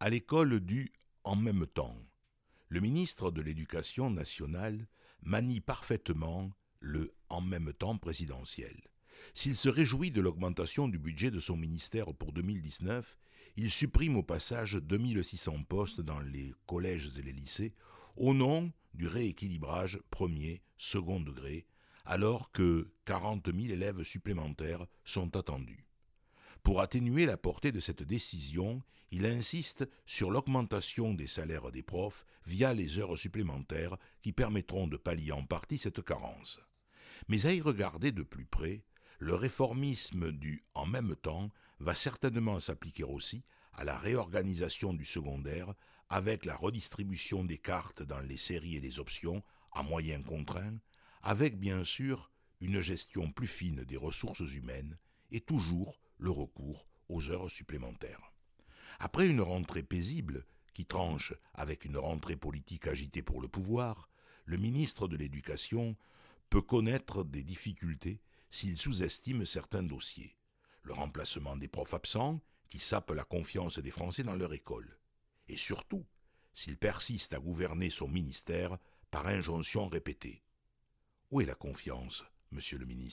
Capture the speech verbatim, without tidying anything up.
À l'école du « en même temps », le ministre de l'Éducation nationale manie parfaitement le « en même temps » présidentiel. S'il se réjouit de l'augmentation du budget de son ministère pour deux mille dix-neuf, il supprime au passage deux mille six cents postes dans les collèges et les lycées au nom du rééquilibrage premier, second degré, alors que quarante mille élèves supplémentaires sont attendus. Pour atténuer la portée de cette décision, il insiste sur l'augmentation des salaires des profs via les heures supplémentaires qui permettront de pallier en partie cette carence. Mais à y regarder de plus près, le réformisme du « en même temps » va certainement s'appliquer aussi à la réorganisation du secondaire avec la redistribution des cartes dans les séries et les options à moyens contraints, avec bien sûr une gestion plus fine des ressources humaines et toujours le recours aux heures supplémentaires. Après une rentrée paisible qui tranche avec une rentrée politique agitée pour le pouvoir, le ministre de l'Éducation peut connaître des difficultés s'il sous-estime certains dossiers. Le remplacement des profs absents, qui sapent la confiance des Français dans leur école. Et surtout, s'il persiste à gouverner son ministère par injonction répétée. Où est la confiance, monsieur le ministre ?